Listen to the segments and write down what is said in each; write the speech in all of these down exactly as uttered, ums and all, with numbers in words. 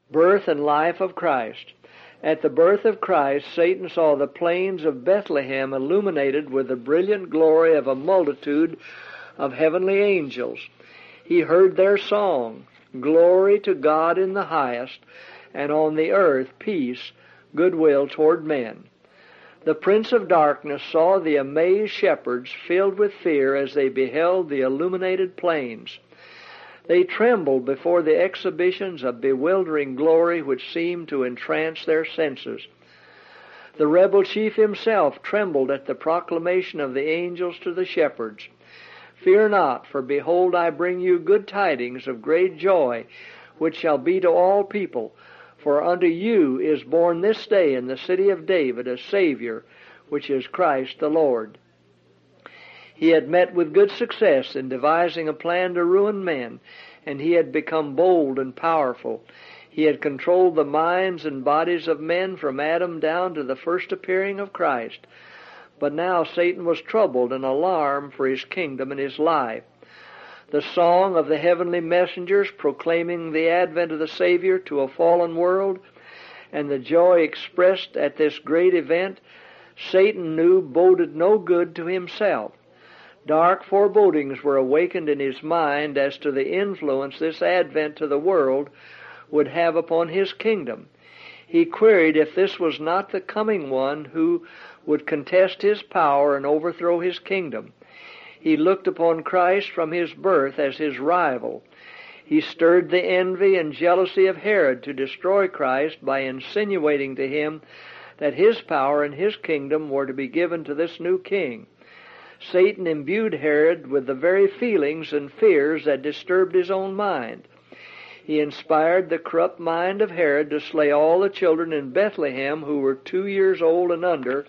Birth and life of Christ. At the birth of Christ, Satan saw the plains of Bethlehem illuminated with the brilliant glory of a multitude of heavenly angels. He heard their song, "Glory to God in the highest, and on the earth peace, goodwill toward men." The prince of darkness saw the amazed shepherds filled with fear as they beheld the illuminated plains. They trembled before the exhibitions of bewildering glory which seemed to entrance their senses. The rebel chief himself trembled at the proclamation of the angels to the shepherds. "Fear not, for behold, I bring you good tidings of great joy, which shall be to all people. For unto you is born this day in the city of David a Savior, which is Christ the Lord." He had met with good success in devising a plan to ruin men, and he had become bold and powerful. He had controlled the minds and bodies of men from Adam down to the first appearing of Christ. But now Satan was troubled and alarmed for his kingdom and his life. The song of the heavenly messengers proclaiming the advent of the Savior to a fallen world, and the joy expressed at this great event, Satan knew boded no good to himself. Dark forebodings were awakened in his mind as to the influence this advent to the world would have upon his kingdom. He queried if this was not the coming one who would contest his power and overthrow his kingdom. He looked upon Christ from his birth as his rival. He stirred the envy and jealousy of Herod to destroy Christ by insinuating to him that his power and his kingdom were to be given to this new king. Satan imbued Herod with the very feelings and fears that disturbed his own mind. He inspired the corrupt mind of Herod to slay all the children in Bethlehem who were two years old and under,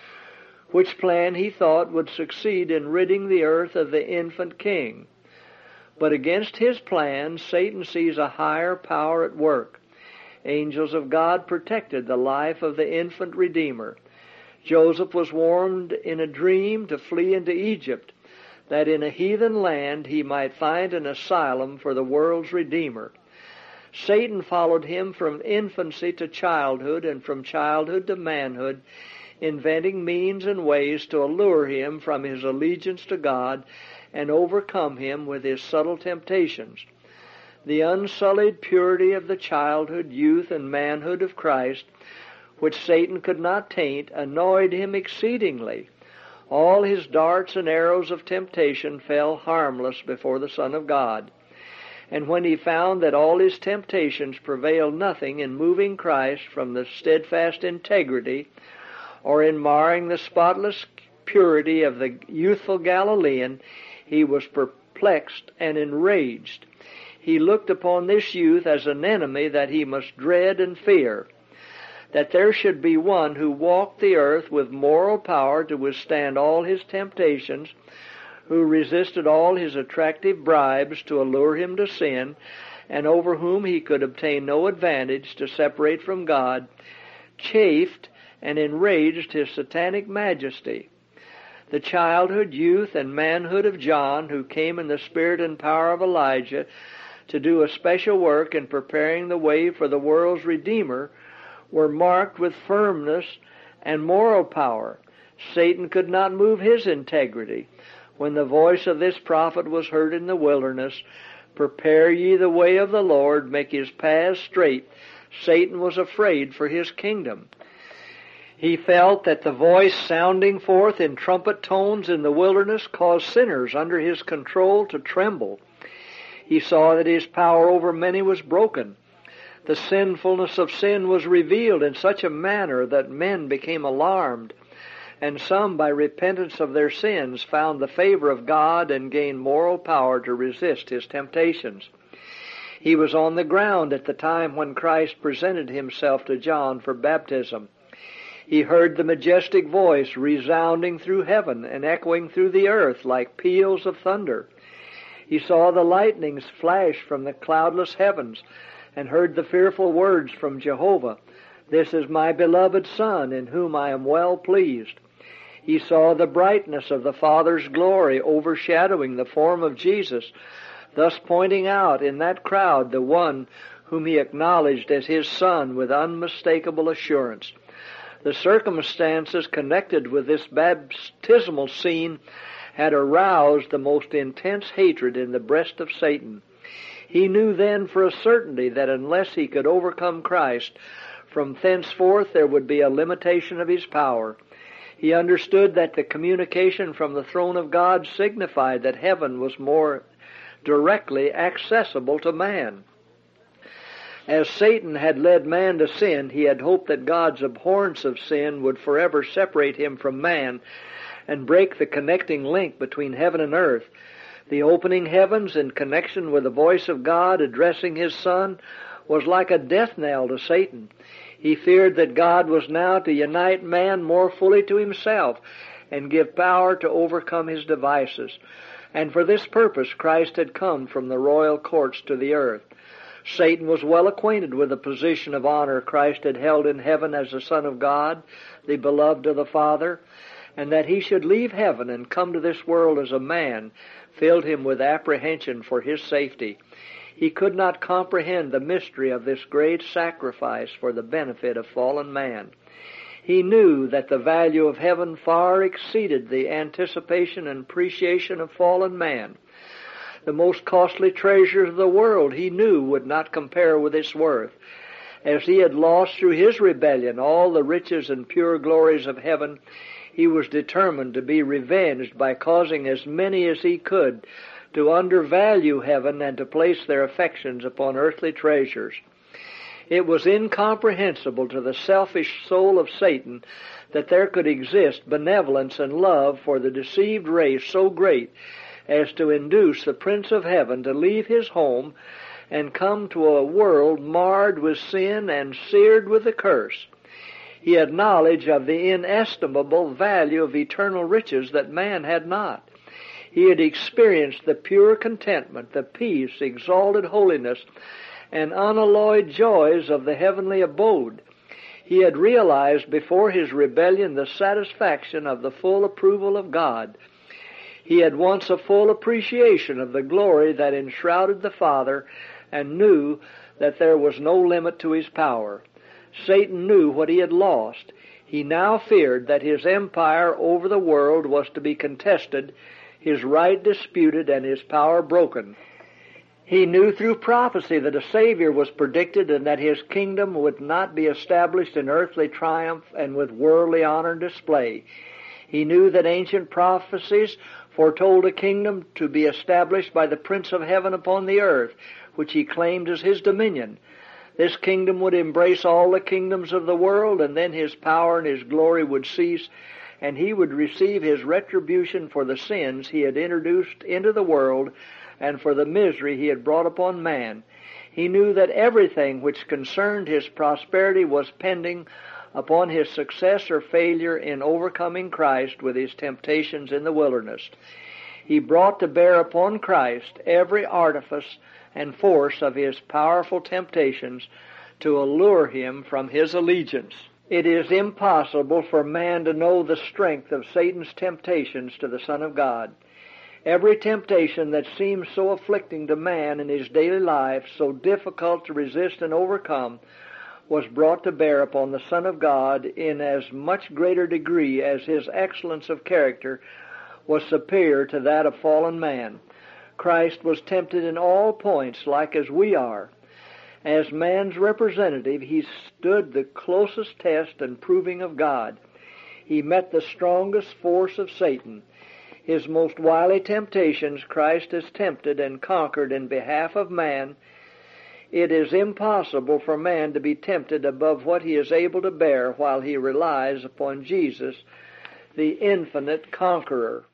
which plan he thought would succeed in ridding the earth of the infant king. But against his plan, Satan sees a higher power at work. Angels of God protected the life of the infant Redeemer. Joseph was warned in a dream to flee into Egypt, that in a heathen land he might find an asylum for the world's Redeemer. Satan followed him from infancy to childhood, and from childhood to manhood, inventing means and ways to allure him from his allegiance to God and overcome him with his subtle temptations. The unsullied purity of the childhood, youth, and manhood of Christ, which Satan could not taint, annoyed him exceedingly. All his darts and arrows of temptation fell harmless before the Son of God. And when he found that all his temptations prevailed nothing in moving Christ from the steadfast integrity or in marring the spotless purity of the youthful Galilean, he was perplexed and enraged. He looked upon this youth as an enemy that he must dread and fear. That there should be one who walked the earth with moral power to withstand all his temptations, who resisted all his attractive bribes to allure him to sin, and over whom he could obtain no advantage to separate from God, chafed and enraged his satanic majesty. The childhood, youth, and manhood of John, who came in the spirit and power of Elijah to do a special work in preparing the way for the world's Redeemer, were marked with firmness and moral power. Satan could not move his integrity. When the voice of this prophet was heard in the wilderness, "Prepare ye the way of the Lord, make his paths straight," Satan was afraid for his kingdom. He felt that the voice sounding forth in trumpet tones in the wilderness caused sinners under his control to tremble. He saw that his power over many was broken. The sinfulness of sin was revealed in such a manner that men became alarmed, and some, by repentance of their sins, found the favor of God and gained moral power to resist his temptations. He was on the ground at the time when Christ presented himself to John for baptism. He heard the majestic voice resounding through heaven and echoing through the earth like peals of thunder. He saw the lightnings flash from the cloudless heavens, and heard the fearful words from Jehovah, "This is my beloved Son, in whom I am well pleased." He saw the brightness of the Father's glory overshadowing the form of Jesus, thus pointing out in that crowd the one whom he acknowledged as his Son with unmistakable assurance. The circumstances connected with this baptismal scene had aroused the most intense hatred in the breast of Satan. He knew then for a certainty that unless he could overcome Christ, from thenceforth there would be a limitation of his power. He understood that the communication from the throne of God signified that heaven was more directly accessible to man. As Satan had led man to sin, he had hoped that God's abhorrence of sin would forever separate him from man and break the connecting link between heaven and earth. The opening heavens in connection with the voice of God addressing his Son was like a death knell to Satan. He feared that God was now to unite man more fully to himself and give power to overcome his devices. And for this purpose Christ had come from the royal courts to the earth. Satan was well acquainted with the position of honor Christ had held in heaven as the Son of God, the beloved of the Father, and that he should leave heaven and come to this world as a man filled him with apprehension for his safety. He could not comprehend the mystery of this great sacrifice for the benefit of fallen man. He knew that the value of heaven far exceeded the anticipation and appreciation of fallen man. The most costly treasures of the world he knew would not compare with its worth. As he had lost through his rebellion all the riches and pure glories of heaven, he was determined to be revenged by causing as many as he could to undervalue heaven and to place their affections upon earthly treasures. It was incomprehensible to the selfish soul of Satan that there could exist benevolence and love for the deceived race so great as to induce the Prince of Heaven to leave his home and come to a world marred with sin and seared with the curse. He had knowledge of the inestimable value of eternal riches that man had not. He had experienced the pure contentment, the peace, exalted holiness, and unalloyed joys of the heavenly abode. He had realized before his rebellion the satisfaction of the full approval of God. He had once a full appreciation of the glory that enshrouded the Father and knew that there was no limit to his power. Satan knew what he had lost. He now feared that his empire over the world was to be contested, his right disputed, and his power broken. He knew through prophecy that a Savior was predicted and that his kingdom would not be established in earthly triumph and with worldly honor and display. He knew that ancient prophecies foretold a kingdom to be established by the Prince of Heaven upon the earth, which he claimed as his dominion. This kingdom would embrace all the kingdoms of the world, and then his power and his glory would cease, and he would receive his retribution for the sins he had introduced into the world and for the misery he had brought upon man. He knew that everything which concerned his prosperity was pending upon his success or failure in overcoming Christ with his temptations in the wilderness. He brought to bear upon Christ every artifice and force of his powerful temptations to allure him from his allegiance. It is impossible for man to know the strength of Satan's temptations to the Son of God. Every temptation that seems so afflicting to man in his daily life, so difficult to resist and overcome, was brought to bear upon the Son of God in as much greater degree as his excellence of character was superior to that of fallen man. Christ was tempted in all points like as we are. As man's representative, he stood the closest test and proving of God. He met the strongest force of Satan. His most wily temptations Christ has tempted and conquered in behalf of man. It is impossible for man to be tempted above what he is able to bear while he relies upon Jesus, the infinite conqueror.